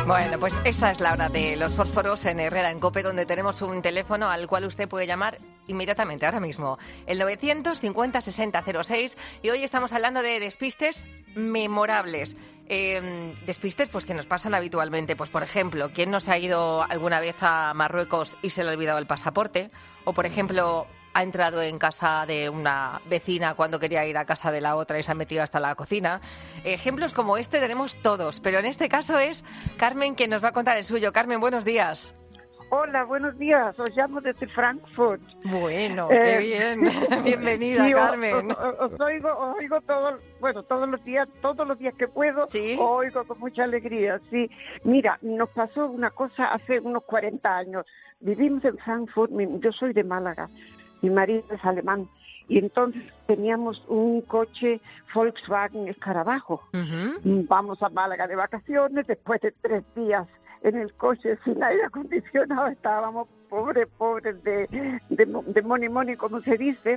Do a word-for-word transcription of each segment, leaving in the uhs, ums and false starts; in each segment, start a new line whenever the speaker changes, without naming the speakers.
Bueno, pues esta es la hora de los fósforos en Herrera en COPE, donde tenemos un teléfono al cual usted puede llamar inmediatamente, ahora mismo, el novecientos cincuenta sesenta cero seis, y hoy estamos hablando de despistes memorables. Eh, despistes pues que nos pasan habitualmente. Pues, por ejemplo, ¿quién no se ha ido alguna vez a Marruecos y se le ha olvidado el pasaporte? O, por ejemplo, ha entrado en casa de una vecina cuando quería ir a casa de la otra y se ha metido hasta la cocina. Ejemplos como este tenemos todos, pero en este caso es Carmen quien nos va a contar el suyo. Carmen, buenos días.
Hola, buenos días. Os llamo desde Frankfurt.
Bueno, eh, qué bien. Bienvenida,
sí,
Carmen.
Os, os, os oigo, os oigo todo, bueno, todos los días, todos los días que puedo.
¿Sí?
Os oigo con mucha alegría. Sí, mira, nos pasó una cosa hace unos cuarenta años. Vivimos en Frankfurt. Yo soy de Málaga. Mi marido es alemán. Y entonces teníamos un coche Volkswagen Escarabajo. Uh-huh. Vamos a Málaga de vacaciones después de tres días en el coche sin aire acondicionado. Estábamos pobres, pobres de, de, de money, money, como se dice.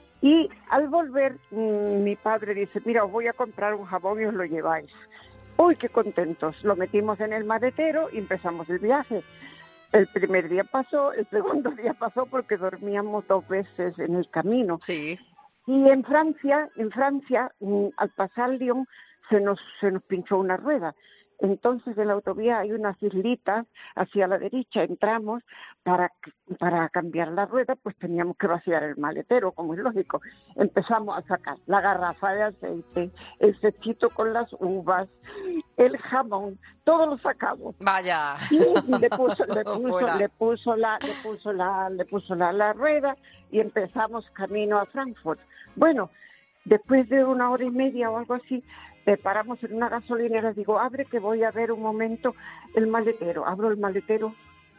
Y al volver, mmm, mi padre dice, mira, os voy a comprar un jabón y os lo lleváis. ¡Uy, qué contentos! Lo metimos en el maletero y empezamos el viaje. El primer día pasó, el segundo día pasó porque dormíamos dos veces en el camino.
Sí.
Y en Francia, en Francia, mmm, al pasar Lyon, se nos, se nos pinchó una rueda. Entonces en la autovía hay unas islitas hacia la derecha, entramos para, para cambiar la rueda, pues teníamos que vaciar el maletero, como es lógico. Empezamos a sacar la garrafa de aceite, el cestito con las uvas, el jamón, todo lo sacamos.
Vaya.
Y le puso, le puso, le puso la, le puso la, le puso la, la rueda y empezamos camino a Frankfurt. Bueno, después de una hora y media o algo así, Eh, paramos en una gasolinera, digo, abre que voy a ver un momento el maletero. Abro el maletero.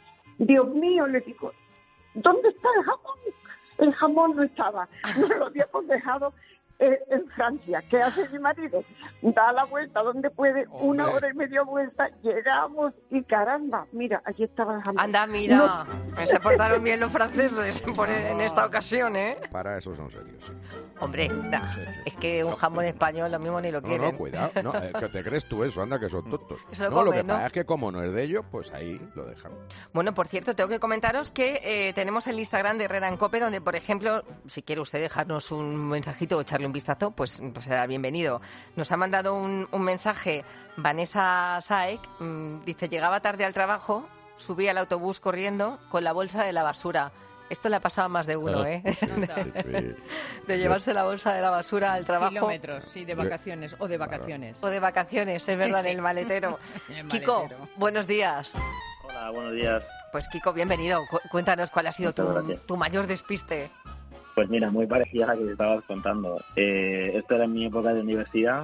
Dios mío, le digo, ¿dónde está el jamón? El jamón no estaba. Nos lo habíamos dejado eh, en Francia. ¿Qué hace mi marido? Da la vuelta donde puede, Hombre. una hora y media vuelta, llegamos y caramba, mira, allí estaba el jamón.
Anda, mira, no. Se portaron bien los franceses por, en esta ocasión, ¿eh?
Para eso son serios.
Hombre, da, sí, sí. Es que un jamón español lo mismo ni lo quieren.
No, no, cuidado, no, eh, que te crees tú eso, anda, que son tontos.
Eso lo
no,
comen,
lo que
¿no?
pasa es que como no es de ellos, pues ahí lo dejan.
Bueno, por cierto, tengo que comentaros que eh, tenemos el Instagram de Herrera en COPE, donde, por ejemplo, si quiere usted dejarnos un mensajito o echarle un vistazo, pues, pues será bienvenido. Nos ha mandado un, un mensaje Vanessa Saek, mmm, dice, llegaba tarde al trabajo, subí al autobús corriendo con la bolsa de la basura. Esto le ha pasado a más de uno, ¿eh?
Sí, sí.
De llevarse la bolsa de la basura al trabajo.
Kilómetros, sí, de vacaciones o de vacaciones.
O de vacaciones, es verdad, sí. En el maletero.
En el
Kiko,
maletero.
Buenos días.
Hola, buenos días.
Pues Kiko, bienvenido. Cu- cuéntanos cuál ha sido tu, tu mayor despiste.
Pues mira, muy parecida a la que te estabas contando. Eh, esto era en mi época de universidad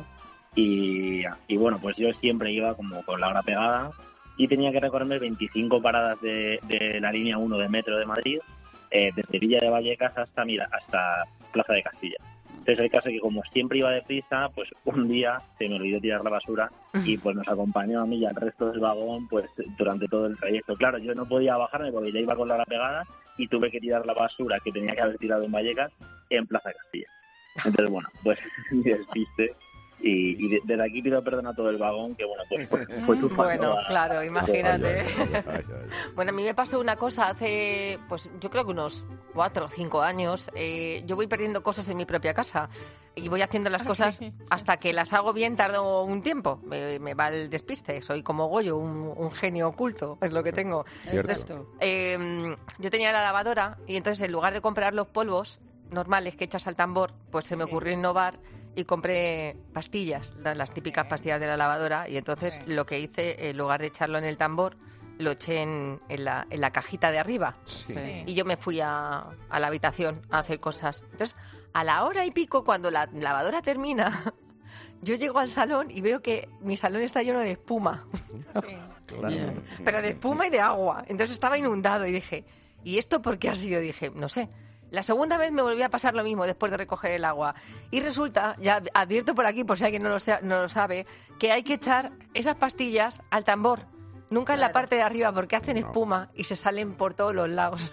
y, y bueno, pues yo siempre iba como con la hora pegada y tenía que recorrerme veinticinco paradas de, de la línea uno de metro de Madrid, eh, desde Villa de Vallecas hasta, mira, hasta Plaza de Castilla. Entonces el caso es que como siempre iba deprisa, pues un día se me olvidó tirar la basura y pues nos acompañó a mí y al resto del vagón pues durante todo el trayecto. Claro, yo no podía bajarme porque ya iba con la hora pegada y tuve que tirar la basura que tenía que haber tirado en Vallecas en Plaza de Castilla. Entonces, bueno, pues mi despiste. Y, y de, desde aquí pido perdón a todo el vagón, que bueno, pues fue, fue tu
Bueno,
a,
claro, imagínate.
Ay, ay, ay, ay.
Bueno, a mí me pasó una cosa hace, pues yo creo que unos cuatro o cinco años. Eh, yo voy perdiendo cosas en mi propia casa y voy haciendo las
Ah,
cosas
sí.
hasta que las hago bien, tardo un tiempo. Me, me va el despiste. Soy como Goyo, un, un genio oculto, es lo que tengo.
Cierto.
Entonces, eh, yo tenía la lavadora y entonces en lugar de comprar los polvos normales que echas al tambor, pues se me
Sí.
ocurrió innovar y compré pastillas, la- las típicas
Sí.
pastillas de la lavadora, y entonces
Sí.
lo que hice, en lugar de echarlo en el tambor, lo eché en, en la, en la cajita de arriba.
Sí.
Sí.
Y yo me fui a, a la habitación a hacer cosas. Entonces, a la hora y pico, cuando la lavadora termina, yo llego al salón y veo que mi salón está lleno de espuma.
Sí.
Claro.
Pero de espuma y de agua. Entonces estaba inundado y dije, ¿y esto por qué ha sido? Dije, no sé. La segunda vez me volví a pasar lo mismo después de recoger el agua. Y resulta, ya advierto por aquí, por si alguien no lo, sea- no lo sabe, que hay que echar esas pastillas al tambor. Nunca en la
Claro.
parte de arriba, porque hacen
No.
espuma y se salen por todos los lados.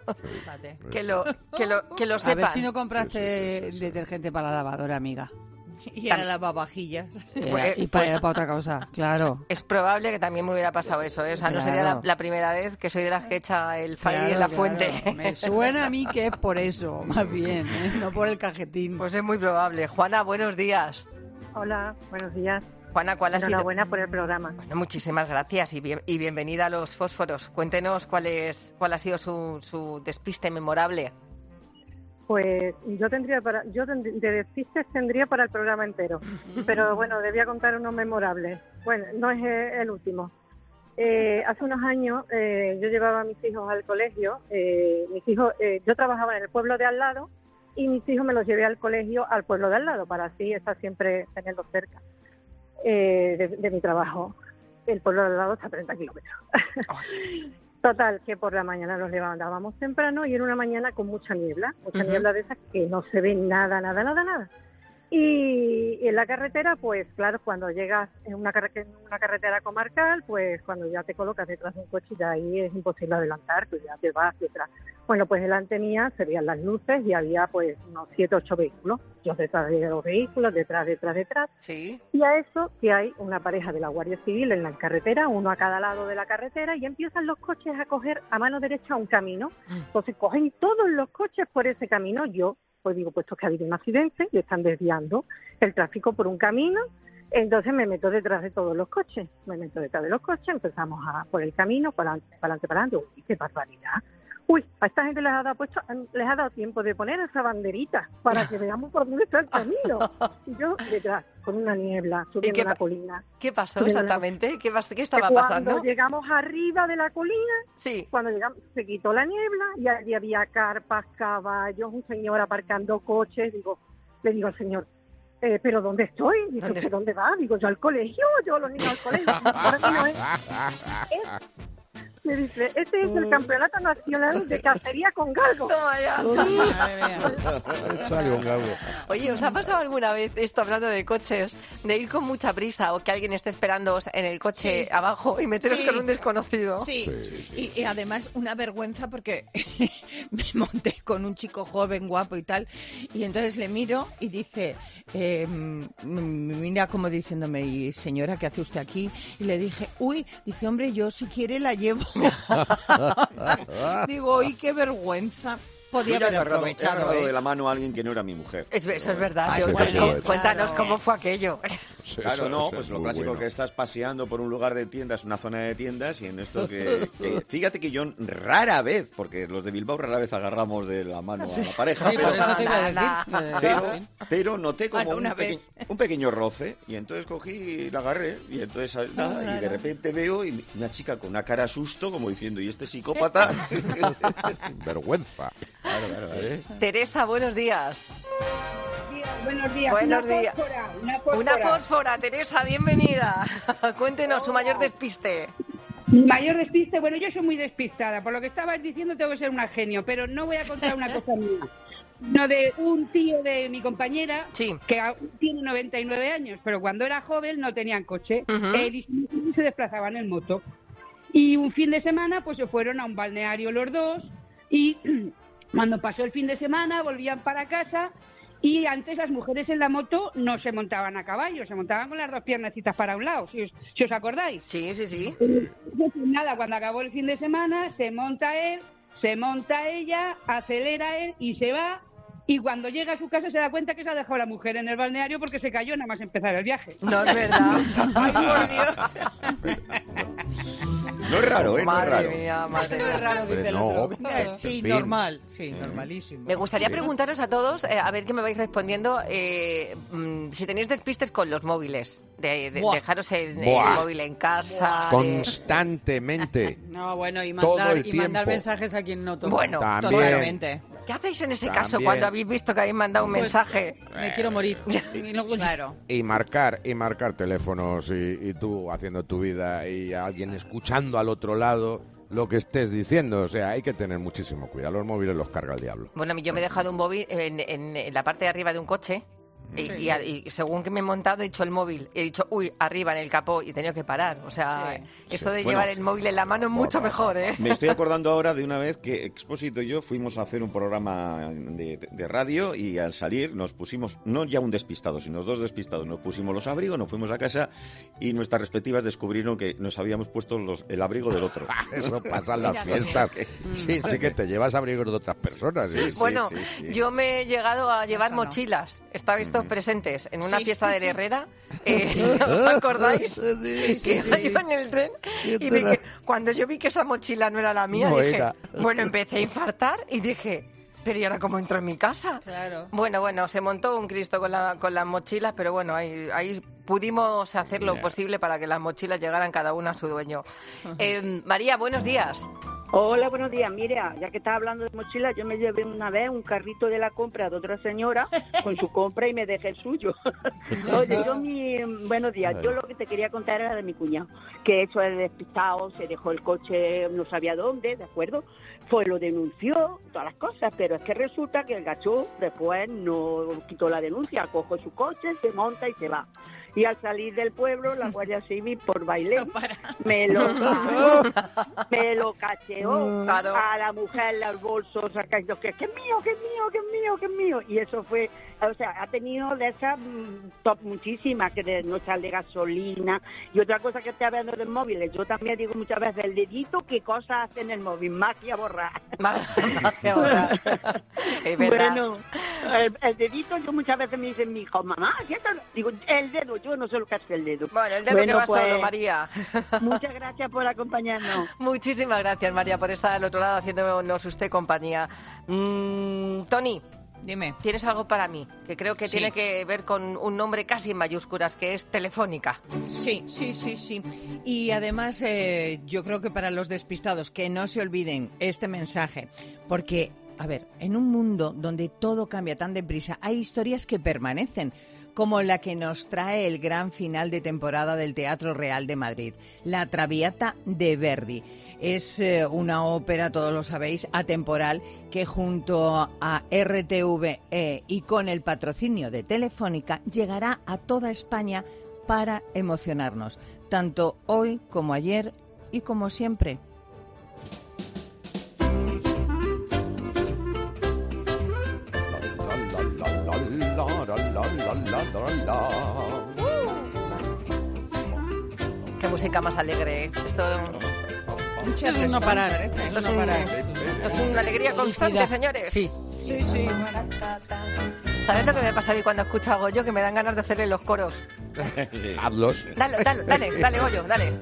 Fíjate.
que, lo, que, lo, que lo
A
sepan.
ver si no compraste
Sí, sí, sí, sí, sí.
detergente para la lavadora, amiga.
Y era lavavajillas.
Era- y para, era para otra cosa, claro.
Es probable que también me hubiera pasado eso, ¿eh? O sea, no sería la,
Claro.
la primera vez que soy de las que echa el fire
Claro,
en la
claro.
fuente.
Me suena a mí que es por eso, más bien, ¿eh? No por el cajetín.
Pues es muy probable. Juana, buenos días.
Hola, buenos días.
Juana, ¿cuál ha sido?
Enhorabuena por el programa.
Bueno, muchísimas gracias y, bien- y bienvenida a los fósforos. Cuéntenos cuál es, cuál ha sido su, su despiste memorable.
Pues yo tendría para, yo tend- de despistes tendría para el programa entero, pero bueno, debía contar uno memorable. Bueno, no es eh, el último. Eh, hace unos años eh, yo llevaba a mis hijos al colegio. Eh, mis hijos, eh, yo trabajaba en el pueblo de al lado y mis hijos me los llevé al colegio al pueblo de al lado para así estar siempre tenerlos cerca eh, de, de mi trabajo. El pueblo de al lado está a treinta kilómetros. Total, que por la mañana nos levantábamos temprano y era una mañana con mucha niebla, mucha
Ujú.
niebla de esas que no se ve nada, nada, nada, nada. Y, y en la carretera, pues claro, cuando llegas en una, carre- en una carretera comarcal, pues cuando ya te colocas detrás de un coche, ya ahí es imposible adelantar, pues ya te vas detrás. Bueno, pues delante mía se veían las luces y había pues unos siete, ocho vehículos. Yo detrás de los vehículos, detrás, detrás, detrás.
Sí.
Y a eso que hay una pareja de la Guardia Civil en la carretera, uno a cada lado de la carretera, y empiezan los coches a coger a mano derecha un camino. Entonces cogen todos los coches por ese camino. Yo, pues digo, puesto que ha habido un accidente, y están desviando el tráfico por un camino, entonces me meto detrás de todos los coches. Me meto detrás de los coches, empezamos a por el camino, para adelante, para adelante, para adelante. Uy, qué barbaridad. Uy, a esta gente les ha dado puesto, les ha dado tiempo de poner esa banderita para que veamos por dónde está el camino. Y yo detrás, con una niebla, subiendo
qué
una
pa-
colina.
¿Qué pasó
Subiendo la-
exactamente? ¿Qué, pas- qué estaba
Que
pasando?
Cuando llegamos arriba de la colina,
Sí.
cuando llegamos, se quitó la niebla y allí había carpas, caballos, un señor aparcando coches. Digo, le digo al señor, eh, ¿pero dónde estoy? Dice,
¿Dónde
¿usted dónde va? Digo, yo al colegio, yo los niños al colegio. Ahora que no es. Es- Me dice, este es el Campeonato Nacional de Cacería con Galgo.
Toma ya.
Madre mía.
Sale un galgo.
Oye, ¿os ha pasado alguna vez esto, hablando de coches, de ir con mucha prisa o que alguien esté esperándoos en el coche
Sí.
abajo y meteros
Sí.
con un desconocido?
Sí,
Sí, sí,
Y, y además una vergüenza porque me monté con un chico joven, guapo y tal, y entonces le miro y dice, eh, m- mira como diciéndome, "Y, señora, ¿qué hace usted aquí?" Y le dije, uy, dice, hombre, yo si quiere la llevo. Digo, uy, qué vergüenza. Podía
Yo ya he
haber
agarrado, he
aprovechado,
agarrado
¿eh?
de la mano a alguien que no era mi mujer.
Es, eso es verdad.
Ah,
Yo-
sí,
cu-
sí,
cu-
sí.
cuéntanos
Claro.
cómo fue aquello.
Sí,
Claro,
eso-
no,
eso
pues
es
lo
muy
clásico
bueno.
que estás paseando por un lugar de tiendas, una zona de tiendas, y en esto que, que- fíjate que yo rara vez, porque los de Bilbao rara vez agarramos de la mano a la pareja,
Sí,
pero,
por eso te iba a
Nada,
decir. Eh,
pero,
en fin.
pero noté como
Bueno,
un,
una vez.
peque- un pequeño roce, y entonces cogí y la agarré, y entonces nada, y de repente veo y una chica con una cara susto, como diciendo, ¿y este psicópata?
Vergüenza.
Claro, claro, claro.
¿Eh?
Teresa, buenos días.
Buenos días.
Buenos
una
días.
fósfora, una
Una
fósfora.
fósfora, Teresa, bienvenida. Cuéntenos su mayor despiste.
Mi mayor despiste, bueno, yo soy muy despistada. Por lo que estabas diciendo, tengo que ser una genio, pero no voy a contar una cosa mía. No, de un tío de mi compañera,
Sí.
que aún tiene noventa y nueve años, pero cuando era joven no tenían coche.
Ujú.
Él y su mujer se desplazaban en moto. Y un fin de semana, pues se fueron a un balneario los dos. Y cuando pasó el fin de semana, volvían para casa. Y antes las mujeres en la moto no se montaban a caballo, se montaban con las dos piernecitas para un lado, si os, si os acordáis.
Sí, sí, sí.
Pues nada, cuando acabó el fin de semana, se monta él, se monta ella, acelera él y se va. Y cuando llega a su casa se da cuenta que se ha dejado la mujer en el balneario porque se cayó nada más empezar el viaje.
No es verdad.
Ay, por Dios.
No es raro, ¿eh? No es
Madre
raro.
mía, madre
No es
mía.
raro, dice el
No.
otro.
En
Sí,
fin.
normal. Sí, normalísimo.
Me gustaría preguntaros a todos, eh, a ver qué me vais respondiendo, eh, mm, si tenéis despistes con los móviles, de, de-
Buah.
dejaros el, el
Buah.
móvil en casa. de-
Constantemente.
No, bueno, y
Todo
mandar,
el
y mandar
tiempo.
mensajes a quien no toca.
Bueno,
También.
Totalmente.
¿qué hacéis en ese
También.
caso cuando habéis visto que habéis mandado un
Pues,
mensaje?
Me quiero morir. Y luego-
Claro.
Y marcar, y marcar teléfonos y, y tú haciendo tu vida y alguien escuchando al otro lado lo que estés diciendo. O sea, hay que tener muchísimo cuidado. Los móviles los carga el diablo.
Bueno, yo me he dejado un móvil en, en- en la parte de arriba de un coche Y,
Sí.
y a- y según que me he montado, he dicho el móvil. He dicho, uy, arriba en el capó y he tenido que parar. O sea,
Sí.
eso de
Bueno.
llevar el móvil en la mano es mucho mejor, ¿eh?
Me estoy acordando ahora de una vez que Expósito y yo fuimos a hacer un programa de, de radio y al salir nos pusimos, no ya un despistado, sino dos despistados, nos pusimos los abrigos, nos fuimos a casa y nuestras respectivas descubrieron que nos habíamos puesto los, el abrigo del otro.
Eso pasa en las
Mira,
fiestas. Sí, sí que te llevas abrigos de otras personas. ¿sí?
Sí,
Bueno,
sí, sí.
yo me he llegado a llevar
Eso no.
mochilas. Estabais todos presentes en una
Sí.
fiesta de Herrera. Eh, ¿Os acordáis? Que iba yo en el tren y vi que, cuando yo vi que esa mochila no era la mía,
No
dije,
era.
bueno, empecé a infartar y dije, pero ¿y ahora cómo entro en mi casa?
Claro.
Bueno, bueno, se montó un Cristo con, la, con las mochilas, pero bueno, ahí, ahí pudimos hacer lo
Ya.
posible para que las mochilas llegaran cada una a su dueño. Eh, María, buenos días.
Hola, buenos días. Mira, ya que estás hablando de mochila, yo me llevé una vez un carrito de la compra de otra señora con su compra y me dejé el suyo. Oye, yo mi... Buenos días. Yo lo que te quería contar era de mi cuñado, que eso es despistado, se dejó el coche no sabía dónde, ¿de acuerdo? Pues lo denunció, todas las cosas, pero es que resulta que el gacho después no quitó la denuncia, coge su coche, se monta y se va. Y al salir del pueblo, la Guardia Civil, por baile, me lo paró, me lo cacheó
Claro.
a la mujer los bolsos, sacando que que es mío, que es mío, que es mío, que es mío. Y eso fue, o sea, ha tenido de esas mm, top muchísimas, que de no echarle gasolina. Y otra cosa que estoy hablando de móviles, yo también digo muchas veces, el dedito, ¿qué cosas hace en el móvil? Magia borrar.
Magia borrar. Es verdad.
Bueno, el, el dedito, yo muchas veces me dicen mi hijo, mamá, ¿qué tal? Digo, el dedo, yo no sé lo que hace el dedo.
Bueno, el dedo
Bueno,
que va
pues,
solo, María.
Muchas gracias por acompañarnos.
Muchísimas gracias, María, por estar al otro lado haciéndonos usted compañía. Mm, Tony,
Dime.
tienes algo para mí, que creo que
Sí.
tiene que ver con un nombre casi en mayúsculas, que es Telefónica.
Sí, sí, sí, sí. Y además, eh, yo creo que para los despistados, que no se olviden este mensaje, porque, a ver, en un mundo donde todo cambia tan deprisa, hay historias que permanecen, como la que nos trae el gran final de temporada del Teatro Real de Madrid, La Traviata de Verdi. Es eh, una ópera, todos lo sabéis, atemporal, que junto a R T V E y con el patrocinio de Telefónica llegará a toda España para emocionarnos, tanto hoy como ayer y como siempre.
Qué música más alegre. ¿eh? Esto,
Muchas
Es no parar.
parece.
esto es, un- esto es una alegría constante,
Felicidad.
señores.
Sí.
Sí, sí.
¿Sabes lo que me pasa a mí cuando escucho a Goyo? Que me dan ganas de hacerle los coros.
Hazlos.
Dale, dale, dale, dale, Goyo, dale.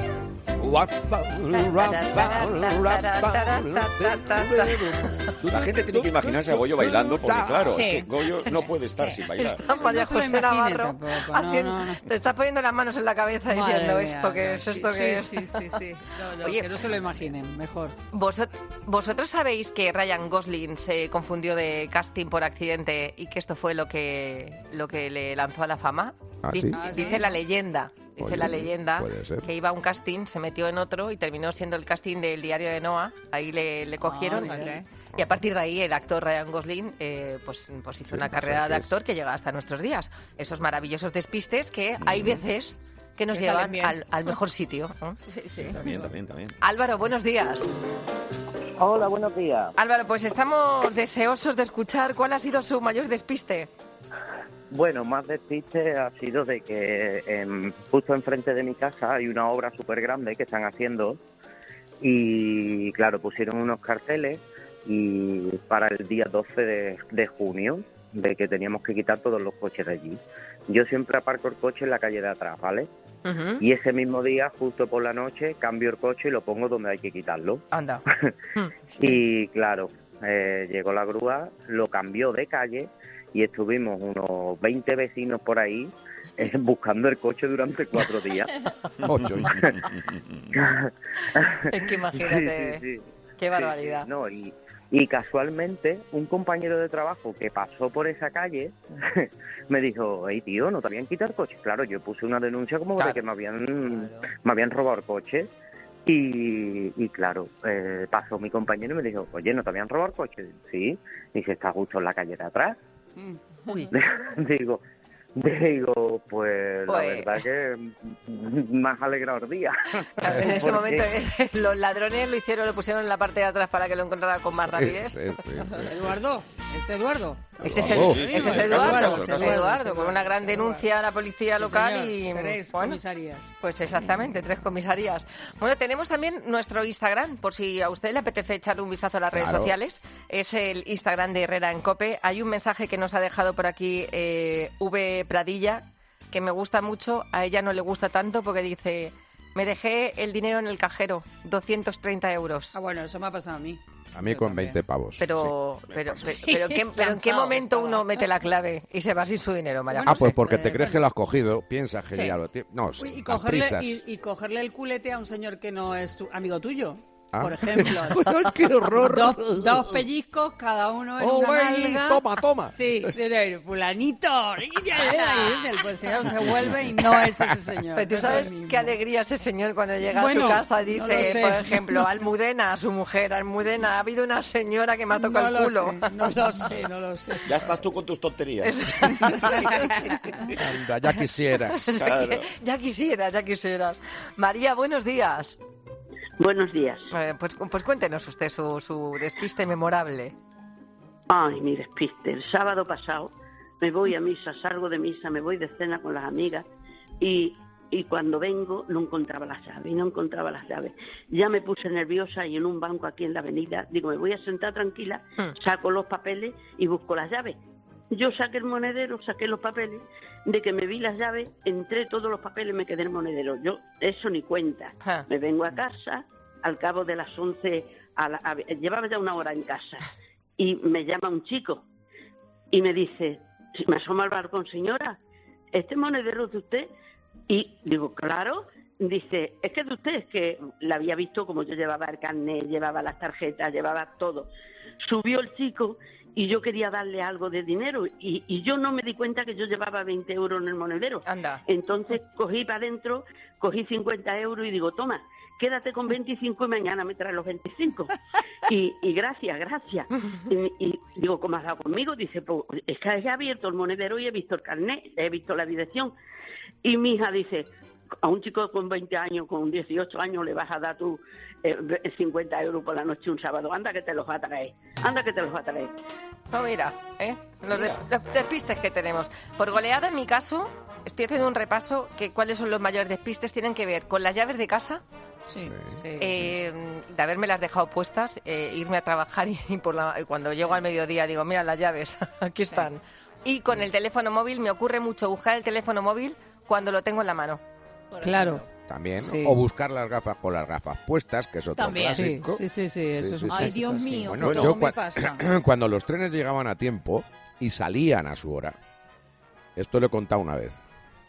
La gente tiene que imaginarse a Goyo bailando porque, claro,
Sí.
es que Goyo no puede estar
Sí.
sin bailar.
Está María
No se lo
José
imagine
Navarro
tampoco, no,
haciendo-
no, no.
te estás poniendo las manos en la cabeza
Madre
diciendo
mía,
esto que
no,
es,
sí,
esto
sí,
que es.
Sí, sí, sí. No, no,
Oye.
que no se lo imaginen, mejor.
Vosot- ¿Vosotros sabéis que Ryan Gosling se confundió de casting por accidente y que esto fue lo que, lo que le lanzó a la fama?
¿Ah,
Di-
sí?
Ah, sí.
Dice la leyenda. Dice
Oye,
la leyenda
puede ser.
que iba a un casting, se metió en otro y terminó siendo el casting del diario de Noah. Ahí le, le cogieron.
Ah,
vale.
Y a partir de ahí el actor Ryan Gosling eh, pues, pues hizo
Sí,
una
o sea
carrera
que
de
es-
actor que llega hasta nuestros días. Esos maravillosos despistes que hay veces que nos
Que salen
llevan
bien.
al, al mejor sitio, ¿no?
Sí, sí.
También, también, también.
Álvaro, buenos días.
Hola, buenos días.
Álvaro, pues estamos deseosos de escuchar cuál ha sido su mayor despiste.
Bueno, más despiste ha sido de que em, justo enfrente de mi casa hay una obra súper grande que están haciendo y, claro, pusieron unos carteles y para el día doce de, de junio de que teníamos que quitar todos los coches de allí. Yo siempre aparco el coche en la calle de atrás, ¿vale?
Ujú.
Y ese mismo día, justo por la noche, cambio el coche y lo pongo donde hay que quitarlo.
Anda.
Y claro, eh, llegó la grúa, lo cambió de calle y estuvimos unos veinte vecinos por ahí eh, buscando el coche durante cuatro días.
Ocho.
Es que imagínate.
Sí, sí, sí.
Qué barbaridad.
Sí, sí, no, y, y casualmente un compañero de trabajo que pasó por esa calle me dijo, hey tío, ¿no te habían quitado el coche? Claro, yo puse una denuncia como
Claro.
de que me habían, me habían robado el coche. Y, y claro, eh, pasó mi compañero y me dijo, oye, ¿no te habían robado el coche? Sí, y se está justo en la calle de atrás.
Uy.
digo, digo, pues, la
Pues-
verdad que más alegrado el día.
En ese
Porque-
momento eh, los ladrones lo hicieron, lo pusieron en la parte de atrás para que lo encontrara con más rapidez.
Sí, sí, sí.
Eduardo, es Eduardo.
Este es,
Eduardo.
el,
Sí,
ese es
sí,
Eduardo,
caso,
ese
caso,
es
caso.
Eduardo, con una gran denuncia a la policía
Sí,
local
señor.
y
Tres
bueno,
comisarías.
pues exactamente, tres comisarías. Bueno, tenemos también nuestro Instagram, por si a usted le apetece echarle un vistazo a las redes
Claro.
sociales. Es el Instagram de Herrera en COPE. Hay un mensaje que nos ha dejado por aquí eh, V. Pradilla, que me gusta mucho, a ella no le gusta tanto porque dice: me dejé el dinero en el cajero, doscientos treinta euros.
Ah, bueno, eso me ha pasado a mí.
A mí con veinte pavos.
Pero,
sí.
pero, pero, pero, ¿en qué, pero ¿en qué momento uno mete la clave y se va sin su dinero, María
Ah,
José?
pues porque te crees que lo has cogido, piensas que
Sí.
ya lo tienes. No,
Uy, y,
a
cogerle,
prisas.
y, y cogerle el culete a un señor que no es tu, amigo tuyo.
Ah.
Por ejemplo.
¡Qué horror!
Dos, dos pellizcos, cada uno en
¡Oh,
una
ey!
nalga.
Toma, toma.
Sí, de- de- fulanito. Y el señor se vuelve y no es ese señor.
Pero tú
no es
sabes
el mismo.
qué alegría ese señor cuando llega
Bueno,
a su casa
no
dice,
lo sé.
por ejemplo, Almudena, a su mujer, Almudena, ha habido una señora que me ha tocado
No
el
lo
culo.
sé, no lo sé, no lo sé.
Ya estás tú con tus tonterías.
Anda, ya quisieras.
Claro.
Ya quisieras, ya quisieras. María, buenos días.
Buenos días.
Eh, pues, pues cuéntenos usted su, su despiste memorable.
Ay, mi despiste. El sábado pasado me voy a misa, salgo de misa, me voy de cena con las amigas y, y cuando vengo no encontraba las llaves, y no encontraba las llaves. Ya me puse nerviosa y en un banco aquí en la avenida, digo, me voy a sentar tranquila, saco los papeles y busco las llaves. Yo saqué el monedero, saqué los papeles, de que me vi las llaves, entré todos los papeles, me quedé en el monedero. Yo, eso ni cuenta.
Ja.
Me vengo a casa, al cabo de las once, a la- a- llevaba ya una hora en casa, y me llama un chico y me dice, si me asoma al balcón, señora, ¿este monedero es de usted? Y digo, claro. Dice, es que es de usted, es que la había visto como yo llevaba el carnet, llevaba las tarjetas, llevaba todo. Subió el chico y yo quería darle algo de dinero y, y yo no me di cuenta que yo llevaba veinte euros en el monedero.
Anda.
Entonces cogí para adentro, cogí cincuenta euros y digo, toma, quédate con veinticinco y mañana me traes los veinticinco. Y, y gracias, gracias. Y, y digo, ¿cómo has dado conmigo? Dice, pues es que he abierto el monedero y he visto el carnet, he visto la dirección. Y mi hija dice, a un chico con veinte años, con dieciocho años, le vas a dar tú eh, cincuenta euros por la noche un sábado. Anda que te los va a traer, anda que te los va a traer.
No, mira, ¿eh? los, de- los despistes que tenemos. Por goleada, en mi caso, estoy haciendo un repaso que cuáles son los mayores despistes. Tienen que ver con las llaves de casa,
Sí.
eh, de haberme las dejado puestas, eh, irme a trabajar y, y por la- y cuando llego al mediodía digo, mira las llaves, aquí están. Y con el teléfono móvil me ocurre mucho buscar el teléfono móvil cuando lo tengo en la mano.
Claro.
También, ¿no?
Sí.
O buscar las gafas con las gafas puestas, que es otro
También.
Sí,
clásico.
sí, sí, sí, eso
Sí,
es
sí,
un
sí.
Ay,
clásico,
Dios
sí.
mío,
Bueno,
¿cómo
yo
me
cua-
pasa?
cuando los trenes llegaban a tiempo y salían a su hora, esto lo he contado una vez.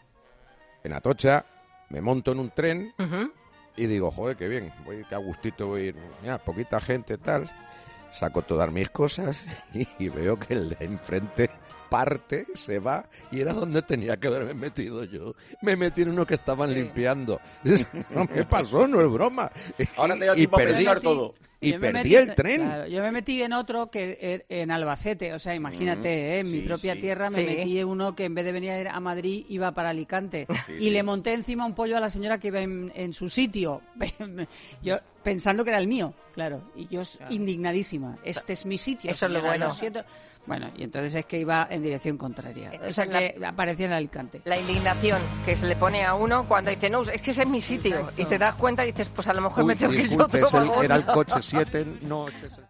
En Atocha me monto en un tren
Ujú.
y digo, joder, qué bien, voy, qué a gustito voy a ir, mira, poquita gente, tal. Saco todas mis cosas y, y veo que el de enfrente parte, se va, y era donde tenía que haberme metido yo. Me metí en uno que estaban
Sí.
limpiando. Eso no me pasó, no es broma.
Ahora te da
Y
tiempo a
perdí-
pensar todo.
Y
Yo me
perdí
metí-
el tren.
claro, yo me metí en otro que er- en Albacete, o sea, imagínate, ¿eh? en mi
sí,
propia
sí.
tierra me
Sí.
metí en uno que en vez de venir a Madrid iba para Alicante
Sí,
y
sí.
le monté encima un pollo a la señora que iba en, en su sitio, yo pensando que era el mío, claro, y yo indignadísima, este es mi sitio.
Eso es lo
señora,
bueno.
siento. Bueno, y entonces es que iba en dirección contraria,
Esa
o sea
es la-
que aparecía en Alicante.
La indignación que se le pone a uno cuando dice, no, es que ese es mi sitio.
Exacto.
Y te das cuenta y dices, pues a lo mejor
Uy,
me tengo que ir a
disculpe,
otro
es el-
vagón.
era el coche siete, no, este es el-